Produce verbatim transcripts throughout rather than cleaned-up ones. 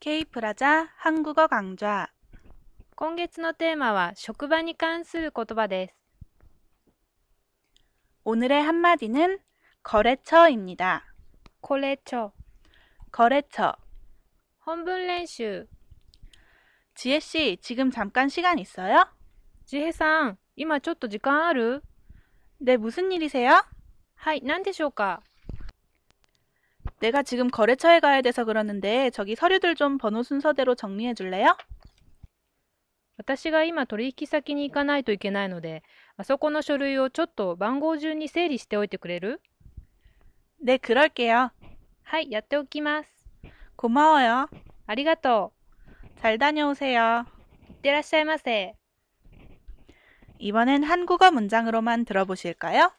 Kプラザ한국어 강좌 今月のテーマは職場に関する言葉です。 오늘의 한마디는 거래처입니다. これちょ 거래처. 本文練習。 지혜씨, 지금 잠깐 시간 있어요? ジヘさん、今ちょっと時間ある？ 네, 무슨 일이세요? はい、何でしょうか？ 내가 지금 거래처에 가야 돼서 그러는데 저기 서류들 좀 번호 순서대로 정리해 줄래요? 私が今取引先に行かないといけないので、あそこの書類をちょっと番号順に整理しておいてくれる？ 네, 그럴게요. はい、やっておきます。 고마워요. ありがと 잘 다녀오세요. う。いってらっしゃいませ。 이번엔 한국어 문장으로만 들어보실까요?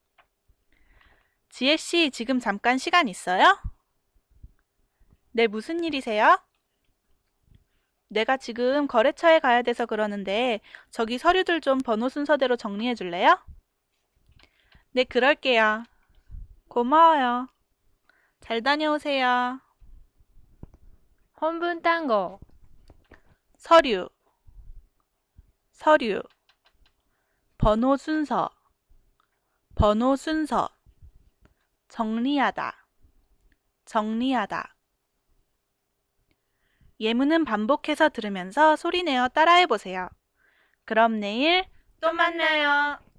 지혜씨, 지금 잠깐 시간 있어요? 네, 무슨 일이세요? 내가 지금 거래처에 가야 돼서 그러는데 저기 서류들 좀 번호 순서대로 정리해 줄래요? 네, 그럴게요. 고마워요. 잘 다녀오세요. 本文単語。 서류, 서류. 번호 순서, 번호 순서. 정리하다, 정리하다. 예문은 반복해서 들으면서 소리내어 따라해보세요. 그럼 내일 또 만나요.